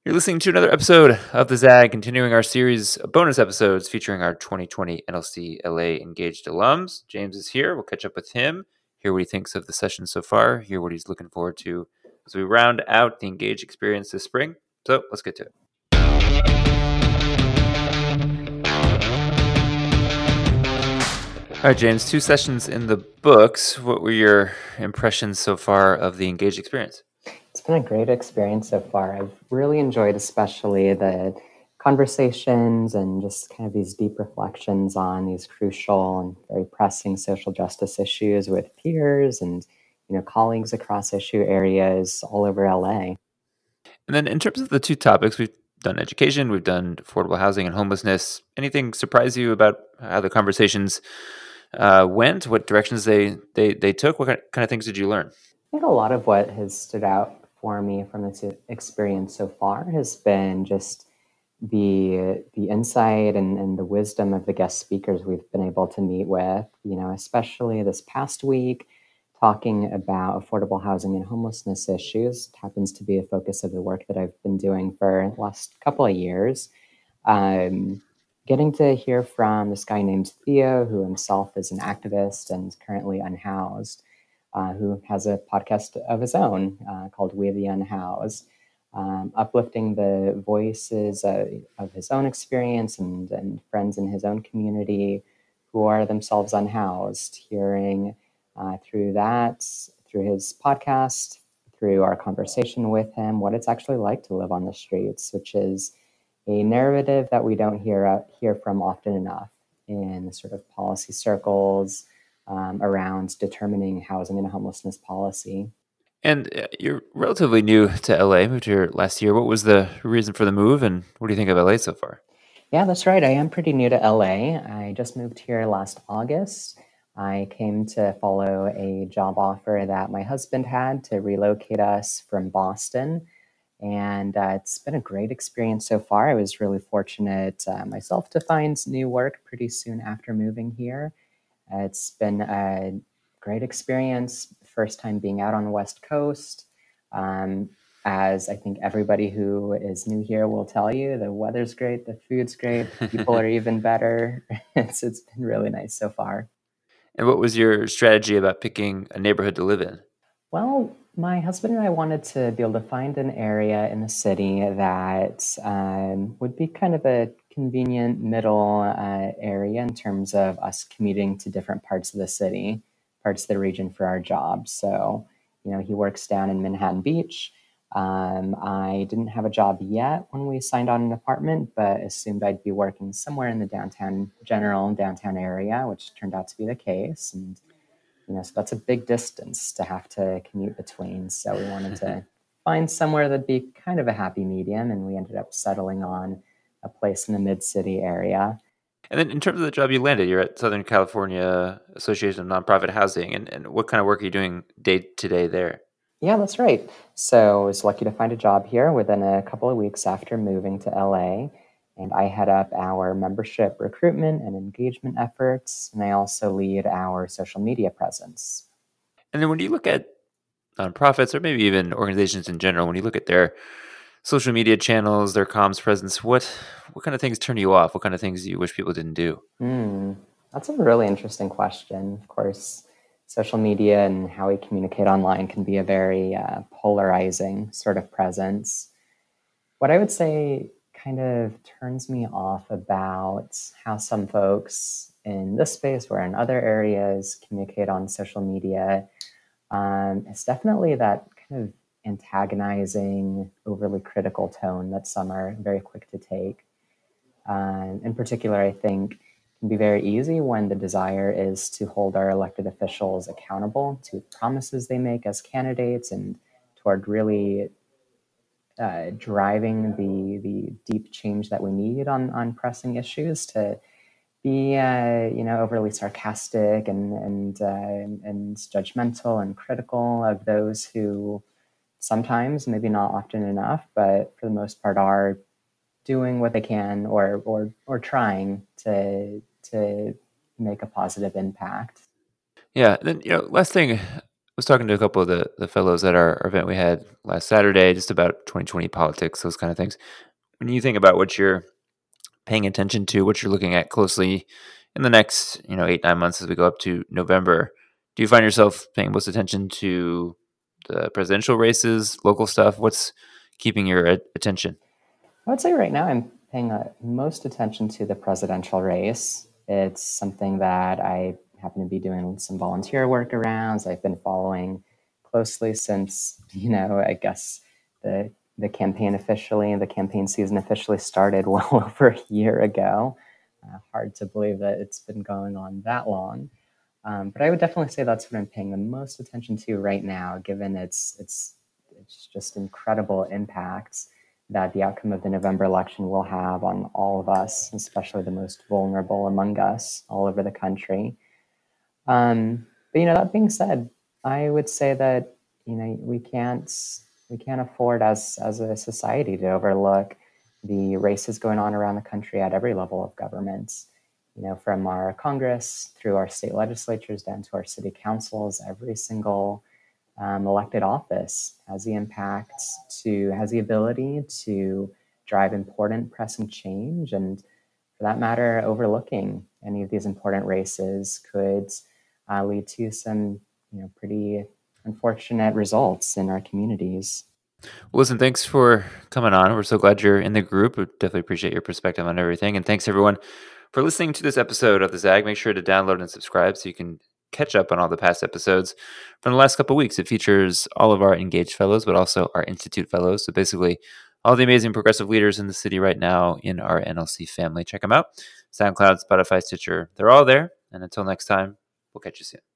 You're listening to another episode of the ZAG, continuing our series of bonus episodes featuring our 2020 NLC LA Engaged alums. James is here. We'll catch up with him, hear what he thinks of the session so far, hear what he's looking forward to as we round out the Engaged experience this spring. So let's get to it. All right, James, 2 sessions in the books. What were your impressions so far of the Engaged experience? It's been a great experience so far. I've really enjoyed especially the conversations and just kind of these deep reflections on these crucial and very pressing social justice issues with peers and colleagues across issue areas all over LA. And then in terms of the 2 topics, we've done education, we've done affordable housing and homelessness. Anything surprise you about how the conversations went? What directions they took? What kind of things did you learn? I think a lot of what has stood out for me from this experience so far has been just the insight and the wisdom of the guest speakers we've been able to meet with, especially this past week, talking about affordable housing and homelessness issues. It happens to be a focus of the work that I've been doing for the last couple of years. Getting to hear from this guy named Theo, who himself is an activist and is currently unhoused, who has a podcast of his own called We the Unhoused, uplifting the voices of his own experience and friends in his own community who are themselves unhoused, hearing through that, through his podcast, through our conversation with him, what it's actually like to live on the streets, which is a narrative that we don't hear from often enough in sort of policy circles around determining housing and homelessness policy. And you're relatively new to LA, moved here last year. What was the reason for the move, and what do you think of LA so far? Yeah, that's right. I am pretty new to LA. I just moved here last August. I came to follow a job offer that my husband had to relocate us from Boston. And it's been a great experience so far. I was really fortunate myself to find new work pretty soon after moving here. It's been a great experience. First time being out on the West Coast. As I think everybody who is new here will tell you, the weather's great, the food's great, people are even better. It's been really nice so far. And what was your strategy about picking a neighborhood to live in? Well, my husband and I wanted to be able to find an area in the city that would be kind of a convenient middle area in terms of us commuting to different parts of the city, parts of the region for our jobs. So, he works down in Manhattan Beach. I didn't have a job yet when we signed on an apartment, but assumed I'd be working somewhere in the downtown area, which turned out to be the case. And so that's a big distance to have to commute between. So we wanted to find somewhere that'd be kind of a happy medium, and we ended up settling on a place in the mid-city area. And then in terms of the job you landed, you're at Southern California Association of Nonprofit Housing. And what kind of work are you doing day to day there? Yeah, that's right. So I was lucky to find a job here within a couple of weeks after moving to LA. And I head up our membership recruitment and engagement efforts. And I also lead our social media presence. And then when you look at nonprofits or maybe even organizations in general, when you look at their social media channels, their comms presence, what kind of things turn you off? What kind of things do you wish people didn't do? That's a really interesting question. Of course, social media and how we communicate online can be a very polarizing sort of presence. What I would say kind of turns me off about how some folks in this space or in other areas communicate on social media is definitely that kind of antagonizing, overly critical tone that some are very quick to take. In particular, I think can be very easy when the desire is to hold our elected officials accountable to promises they make as candidates and toward really driving the deep change that we need on pressing issues to be overly sarcastic and judgmental and critical of those who sometimes, maybe not often enough, but for the most part are doing what they can or trying to make a positive impact. Yeah. Then, last thing, I was talking to a couple of the fellows at our event we had last Saturday, just about 2020 politics, those kind of things. When you think about what you're paying attention to, what you're looking at closely in the next, 8, 9 months as we go up to November, do you find yourself paying most attention to the presidential races, local stuff? What's keeping your attention? I would say right now I'm paying most attention to the presidential race. It's something that I happen to be doing some volunteer work around. I've been following closely since, I guess the campaign season officially started well over a year ago. Hard to believe that it's been going on that long. But I would definitely say that's what I'm paying the most attention to right now, given it's just incredible impacts that the outcome of the November election will have on all of us, especially the most vulnerable among us all over the country. But that being said, I would say that we can't afford as a society to overlook the races going on around the country at every level of government. From our Congress through our state legislatures down to our city councils, every single elected office has the ability to drive important pressing change, and for that matter, overlooking any of these important races could lead to some pretty unfortunate results in our communities. Well, listen, thanks for coming on. We're so glad you're in the group. We definitely appreciate your perspective on everything. And thanks, everyone, for listening to this episode of The Zag. Make sure to download and subscribe so you can catch up on all the past episodes from the last couple of weeks. It features all of our engaged fellows, but also our Institute fellows. So basically, all the amazing progressive leaders in the city right now in our NLC family. Check them out. SoundCloud, Spotify, Stitcher, they're all there. And until next time, we'll catch you soon.